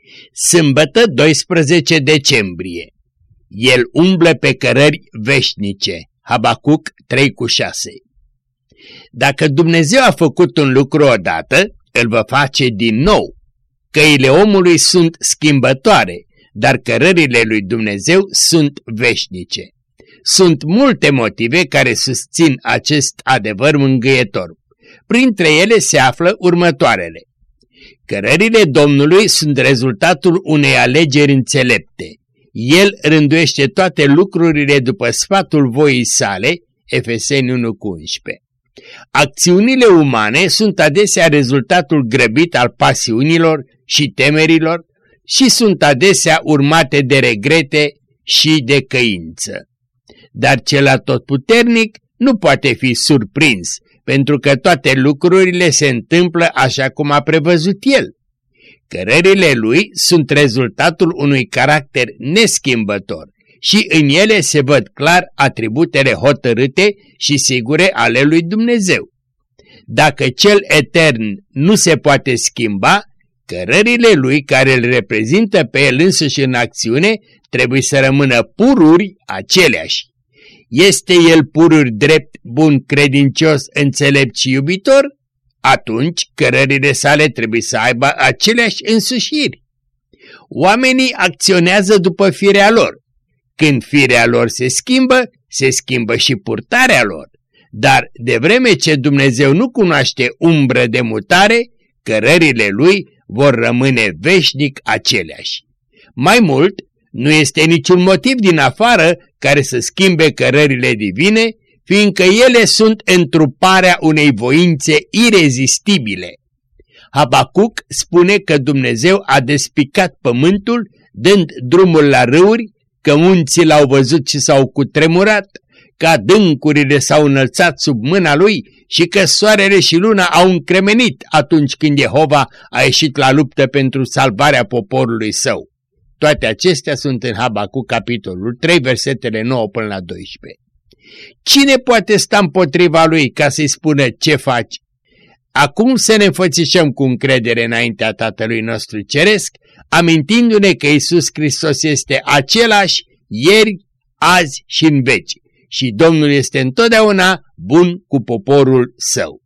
Sâmbătă 12 decembrie. El umblă pe cărări veșnice. Habacuc 3:6. Dacă Dumnezeu a făcut un lucru odată, îl va face din nou. Căile omului sunt schimbătoare, dar cărările lui Dumnezeu sunt veșnice. Sunt multe motive care susțin acest adevăr mângâietor. Printre ele se află următoarele. Cărările Domnului sunt rezultatul unei alegeri înțelepte. El rânduiește toate lucrurile după sfatul voii sale, Efeseni 1:11. Acțiunile umane sunt adesea rezultatul grăbit al pasiunilor și temerilor și sunt adesea urmate de regrete și de căință. Dar cel atotputernic nu poate fi surprins, pentru că toate lucrurile se întâmplă așa cum a prevăzut el. Cărările lui sunt rezultatul unui caracter neschimbător și în ele se văd clar atributele hotărâte și sigure ale lui Dumnezeu. Dacă cel etern nu se poate schimba, cărările lui care îl reprezintă pe el însuși în acțiune trebuie să rămână pururi aceleași. Este el pururi drept, bun, credincios, înțelept și iubitor? Atunci cărările sale trebuie să aibă aceleași însușiri. Oamenii acționează după firea lor. Când firea lor se schimbă și purtarea lor. Dar de vreme ce Dumnezeu nu cunoaște umbră de mutare, cărările lui vor rămâne veșnic aceleași. Mai mult, nu este niciun motiv din afară care să schimbe cărările divine, fiindcă ele sunt întruparea unei voințe irezistibile. Habacuc spune că Dumnezeu a despicat pământul, dând drumul la râuri, că munții l-au văzut și s-au cutremurat, că adâncurile s-au înălțat sub mâna lui și că soarele și luna au încremenit atunci când Jehova a ieșit la luptă pentru salvarea poporului său. Toate acestea sunt în Habacuc, capitolul 3, versetele 9 până la 12. Cine poate sta împotriva lui ca să-i spună ce faci? Acum să ne înfățișăm cu încredere înaintea Tatălui nostru Ceresc, amintindu-ne că Iisus Hristos este același ieri, azi și în veci și Domnul este întotdeauna bun cu poporul său.